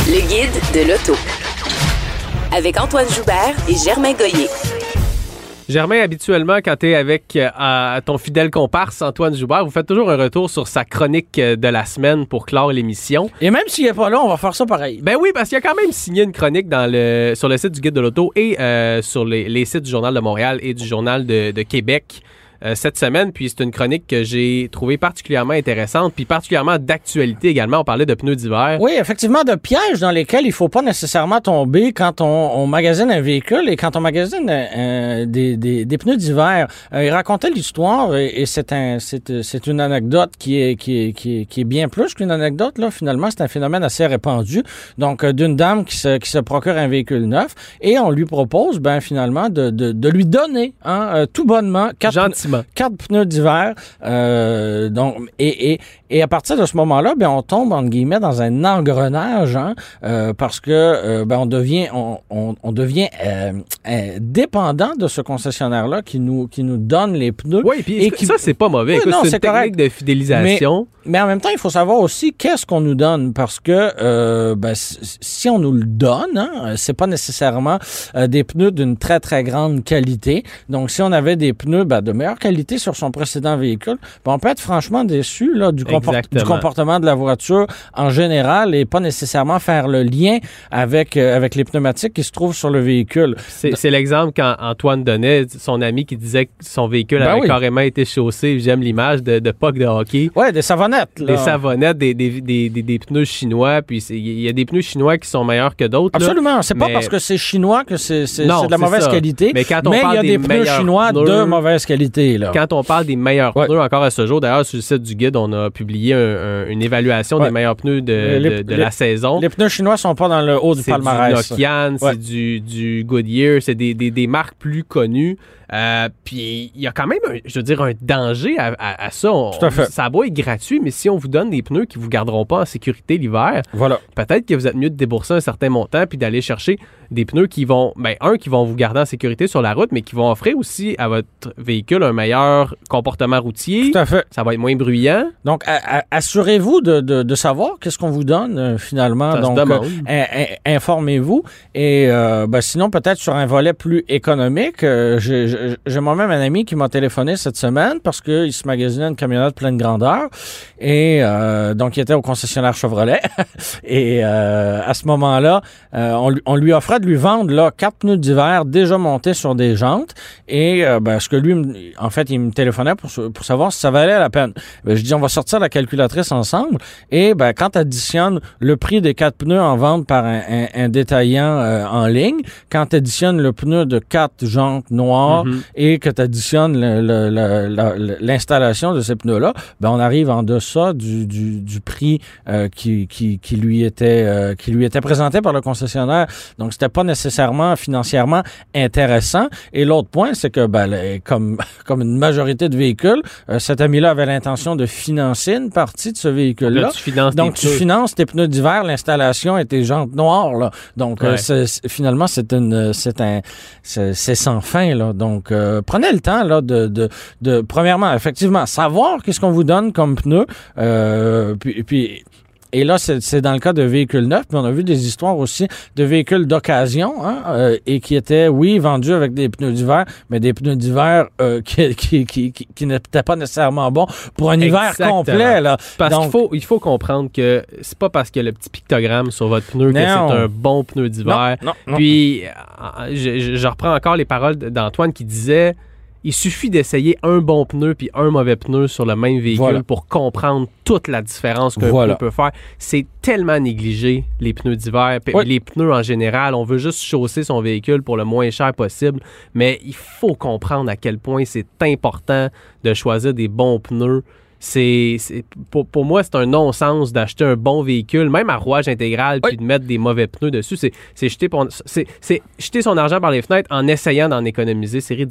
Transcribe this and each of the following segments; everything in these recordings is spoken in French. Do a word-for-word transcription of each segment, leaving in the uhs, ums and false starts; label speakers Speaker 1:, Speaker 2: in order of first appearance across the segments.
Speaker 1: Le guide de l'auto. Avec Antoine Joubert et Germain Goyer.
Speaker 2: Germain, habituellement, quand tu es avec euh, ton fidèle comparse Antoine Joubert, vous faites toujours un retour sur sa chronique de la semaine pour clore l'émission.
Speaker 3: Et même s'il n'est pas là, on va faire ça pareil.
Speaker 2: Ben oui, parce qu'il a quand même signé une chronique dans le, sur le site du Guide de l'auto et euh, sur les, les sites du Journal de Montréal et du Journal de, de Québec euh, cette semaine. Puis c'est une chronique que j'ai trouvée particulièrement intéressante, puis particulièrement d'actualité également. On parlait de pneus d'hiver.
Speaker 3: Oui, effectivement, de pièges dans lesquels il faut pas nécessairement tomber quand on, on magasine un véhicule et quand on magasine euh, des, des, des pneus d'hiver. Euh, il racontait l'histoire et, et c'est un c'est, c'est une anecdote qui est qui est, qui est qui est bien plus qu'une anecdote là. Finalement, c'est un phénomène assez répandu. Donc euh, d'une dame qui se qui se procure un véhicule neuf et on lui propose ben finalement de de, de lui donner hein, euh, tout bonnement quatre
Speaker 2: Gentiment.
Speaker 3: Quatre pneus d'hiver, euh, donc et, et et à partir de ce moment-là, ben on tombe entre guillemets dans un engrenage, hein, euh, parce que euh, ben on devient on on, on devient euh, euh, dépendant de ce concessionnaire-là qui nous qui nous donne les pneus.
Speaker 2: Oui, puis et qui... ça c'est pas mauvais.
Speaker 3: Oui,
Speaker 2: Écoute,
Speaker 3: non,
Speaker 2: c'est une
Speaker 3: c'est
Speaker 2: technique
Speaker 3: correct.
Speaker 2: de fidélisation.
Speaker 3: Mais, mais en même temps, il faut savoir aussi qu'est-ce qu'on nous donne, parce que euh, ben, si on nous le donne, hein, c'est pas nécessairement euh, des pneus d'une très très grande qualité. Donc si on avait des pneus ben, de meilleure qualité sur son précédent véhicule, ben, on peut être franchement déçu là, du, comport- du comportement de la voiture en général et pas nécessairement faire le lien avec, euh, avec les pneumatiques qui se trouvent sur le véhicule.
Speaker 2: C'est, c'est l'exemple quand Antoine donnait, son ami qui disait que son véhicule ben avait oui. carrément été chaussé, j'aime l'image, de, de puck de hockey.
Speaker 3: Oui, des savonnettes. Là.
Speaker 2: Des savonnettes, des, des, des, des, des pneus chinois, puis il y a des pneus chinois qui sont meilleurs que d'autres.
Speaker 3: Absolument,
Speaker 2: là,
Speaker 3: c'est
Speaker 2: mais...
Speaker 3: pas parce que c'est chinois que c'est, c'est,
Speaker 2: non,
Speaker 3: c'est de la
Speaker 2: c'est
Speaker 3: mauvaise
Speaker 2: ça.
Speaker 3: qualité,
Speaker 2: mais quand on
Speaker 3: mais
Speaker 2: parle
Speaker 3: il y a des, des pneus chinois pneus, de mauvaise qualité. Là.
Speaker 2: Quand on parle des meilleurs ouais. pneus, encore à ce jour, d'ailleurs, sur le site du guide, on a publié un, un, une évaluation ouais. des meilleurs pneus de, les, de, de
Speaker 3: les,
Speaker 2: la saison.
Speaker 3: Les pneus chinois sont pas dans le haut du
Speaker 2: c'est
Speaker 3: palmarès.
Speaker 2: C'est du Nokian, ouais. c'est du, du Goodyear, c'est des, des, des marques plus connues. Euh, puis il y a quand même, un, je veux dire, un danger à, à, à ça. On,
Speaker 3: Tout à fait.
Speaker 2: Ça a beau être gratuit, mais si on vous donne des pneus qui vous garderont pas en sécurité l'hiver,
Speaker 3: voilà.
Speaker 2: peut-être que vous êtes mieux de débourser un certain montant puis d'aller chercher des pneus qui vont, ben un, qui vont vous garder en sécurité sur la route, mais qui vont offrir aussi à votre véhicule un meilleur comportement routier.
Speaker 3: Tout à fait.
Speaker 2: Ça va être moins bruyant.
Speaker 3: Donc, à, à, assurez-vous de, de, de savoir qu'est-ce qu'on vous donne euh, finalement.
Speaker 2: Ça
Speaker 3: Donc,
Speaker 2: se demande.
Speaker 3: Euh, in, in, informez-vous. Et euh, ben, sinon, peut-être sur un volet plus économique, euh, j'ai, j'ai, j'ai moi-même un ami qui m'a téléphoné cette semaine parce qu'il se magasinait une camionnette pleine grandeur. Et euh, donc, il était au concessionnaire Chevrolet. Et euh, à ce moment-là, euh, on, on lui offrait de lui vendre là quatre pneus d'hiver déjà montés sur des jantes. Et euh, ben, ce que lui, en fait, il me téléphonait pour, pour savoir si ça valait la peine. Ben, je dis, on va sortir la calculatrice ensemble. Et ben, quand tu additionnes le prix des quatre pneus en vente par un, un, un détaillant euh, en ligne, quand tu additionnes le pneu de quatre jantes noires mm-hmm. et que tu additionnes le, le, le, le, l'installation de ces pneus-là, ben, on arrive en deçà du, du, du prix euh, qui, qui, qui, lui était, euh, qui lui était présenté par le concessionnaire. Donc, c'était pas nécessairement financièrement intéressant. Et l'autre point, c'est que, ben, le, comme, comme une majorité de véhicules, euh, cet ami-là avait l'intention de financer une partie de ce véhicule-là.
Speaker 2: Là, tu finances
Speaker 3: Donc, tu pneus. finances tes pneus d'hiver, l'installation et tes jantes noires, là. Donc, ouais. euh, c'est, c'est, finalement, c'est une, c'est un, c'est, c'est sans fin, là. Donc, euh, prenez le temps, là, de, de, de, premièrement, effectivement, savoir qu'est-ce qu'on vous donne comme pneus, euh, puis, puis et là, c'est, c'est dans le cas de véhicules neufs, mais on a vu des histoires aussi de véhicules d'occasion, hein, euh, et qui étaient, oui, vendus avec des pneus d'hiver, mais des pneus d'hiver euh, qui, qui, qui, qui, qui n'étaient pas nécessairement bons pour un hiver
Speaker 2: Exactement.
Speaker 3: complet. Là.
Speaker 2: Parce
Speaker 3: Donc,
Speaker 2: qu'il faut, il faut comprendre que c'est pas parce qu'il y a le petit pictogramme sur votre pneu que
Speaker 3: non.
Speaker 2: c'est un bon pneu d'hiver.
Speaker 3: Non, non, non.
Speaker 2: Puis, je, je, je reprends encore les paroles d'Antoine qui disait... Il suffit d'essayer un bon pneu puis un mauvais pneu sur le même véhicule voilà. pour comprendre toute la différence qu'un
Speaker 3: voilà.
Speaker 2: pneu peut faire. C'est tellement négligé, les pneus d'hiver, oui. les pneus en général. On veut juste chausser son véhicule pour le moins cher possible, mais il faut comprendre à quel point c'est important de choisir des bons pneus. C'est, c'est pour, pour moi, c'est un non-sens d'acheter un bon véhicule, même à rouage intégral, oui. puis de mettre des mauvais pneus dessus. C'est, c'est, jeter, c'est, c'est jeter son argent par les fenêtres en essayant d'en économiser. C'est ridicule.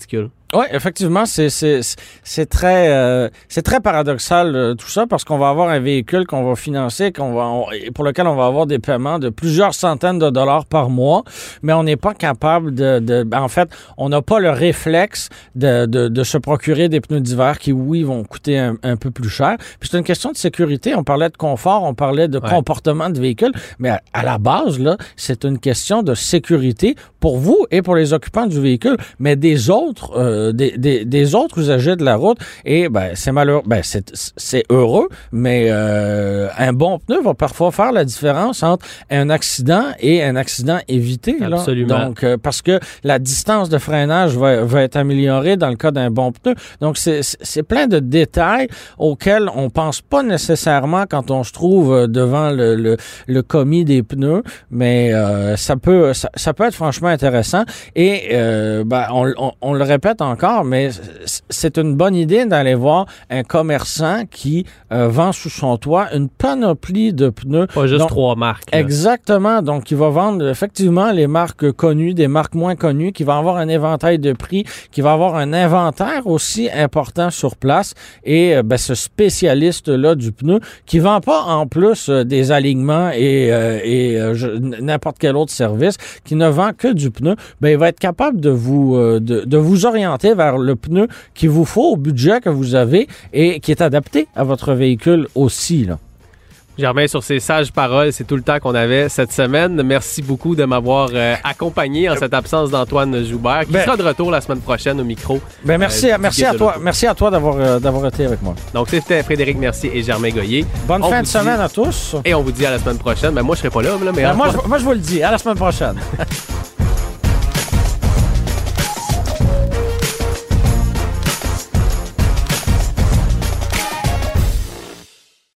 Speaker 3: Oui, effectivement, c'est c'est c'est très euh, c'est très paradoxal euh, tout ça parce qu'on va avoir un véhicule qu'on va financer, qu'on va on, pour lequel on va avoir des paiements de plusieurs centaines de dollars par mois, mais on n'est pas capable de, de ben, en fait, on n'a pas le réflexe de, de de se procurer des pneus d'hiver qui oui vont coûter un, un peu plus cher. Puis c'est une question de sécurité. On parlait de confort, on parlait de ouais. comportement de véhicule, mais à, à la base là, c'est une question de sécurité pour vous et pour les occupants du véhicule, mais des autres euh, Des, des, des autres usagers de la route. Et ben c'est malheureux, ben c'est, c'est heureux, mais euh, un bon pneu va parfois faire la différence entre un accident et un accident évité. Là.
Speaker 2: Absolument.
Speaker 3: Donc, euh, parce que la distance de freinage va, va être améliorée dans le cas d'un bon pneu. Donc, c'est, c'est plein de détails auxquels on pense pas nécessairement quand on se trouve devant le, le, le commis des pneus, mais euh, ça peut ça, ça peut être franchement intéressant. Et euh, ben, on, on, on le répète encore, mais c'est une bonne idée d'aller voir un commerçant qui euh, vend sous son toit une panoplie de pneus.
Speaker 2: Pas juste
Speaker 3: donc,
Speaker 2: trois marques. Là.
Speaker 3: Exactement. Donc, il va vendre effectivement les marques connues, des marques moins connues, qui va avoir un éventail de prix, qui va avoir un inventaire aussi important sur place. Et euh, ben, ce spécialiste-là du pneu, qui vend pas en plus euh, des alignements et, euh, et euh, je, n'importe quel autre service, qui ne vend que du pneu, ben, il va être capable de vous, euh, de, de vous orienter vers le pneu qu'il vous faut au budget que vous avez et qui est adapté à votre véhicule aussi, là.
Speaker 2: Germain, sur ces sages paroles, c'est tout le temps qu'on avait cette semaine. Merci beaucoup de m'avoir euh, accompagné en cette absence d'Antoine Joubert, qui ben, sera de retour la semaine prochaine au micro.
Speaker 3: Ben merci, euh, merci à toi, merci à toi d'avoir euh, d'avoir été avec moi.
Speaker 2: Donc c'était Frédéric Mercier et Germain Goyer.
Speaker 3: Bonne
Speaker 2: on
Speaker 3: fin de dit, semaine à tous.
Speaker 2: Et on vous dit à la semaine prochaine. Ben moi je serai pas là, là mais
Speaker 3: ben moi, je, moi je vous le dis, à la semaine prochaine.